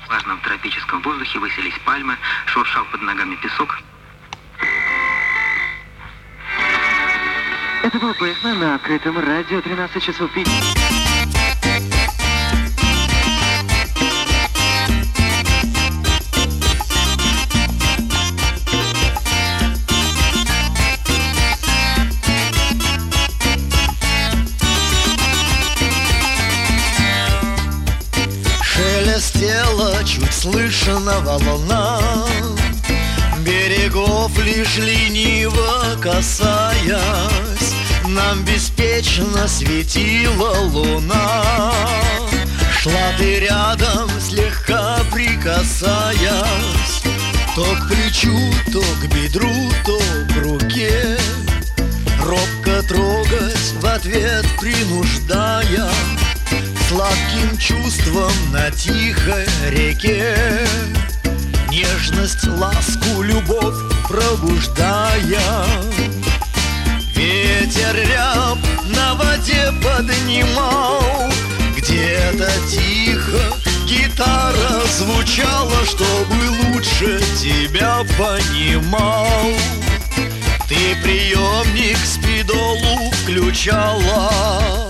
влажном тропическом воздухе высились пальмы, шуршал под ногами песок. Это был ПФМ на открытом радио 13 часов 5. Шелестела чуть слышно волна, берегов лишь лениво касаясь, нам беспечно светила луна. Шла ты рядом, слегка прикасаясь, то к плечу, то к бедру, то к руке, робко трогать в ответ принуждая, сладким чувством на тихой реке, нежность, ласку, любовь пробуждая. Ветер ряб на воде поднимал, где-то тихо гитара звучала, чтобы лучше тебя понимал. Ты приемник спидолу включала.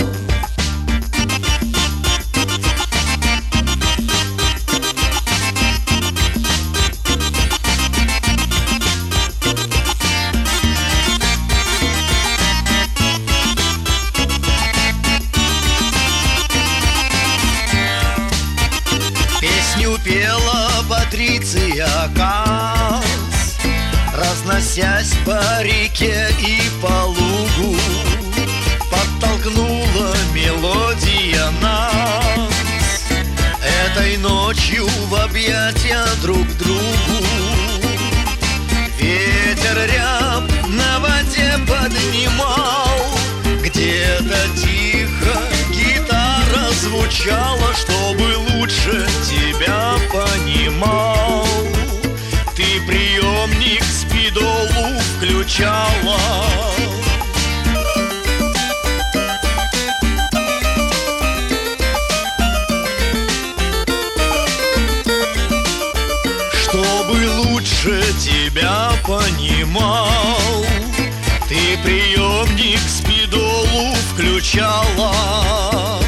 Песню пела Патриция Каас, разносясь по реке и по лугу, подтолкнула мелодия нас этой ночью в объятия друг к другу. Ветер ряб на воде поднимал, где-то тихо гитара звучала, чтобы лучше тебя понимал. Ты приемник спидолу включала. Чтобы лучше тебя понимал, ты приемник спидолу включала.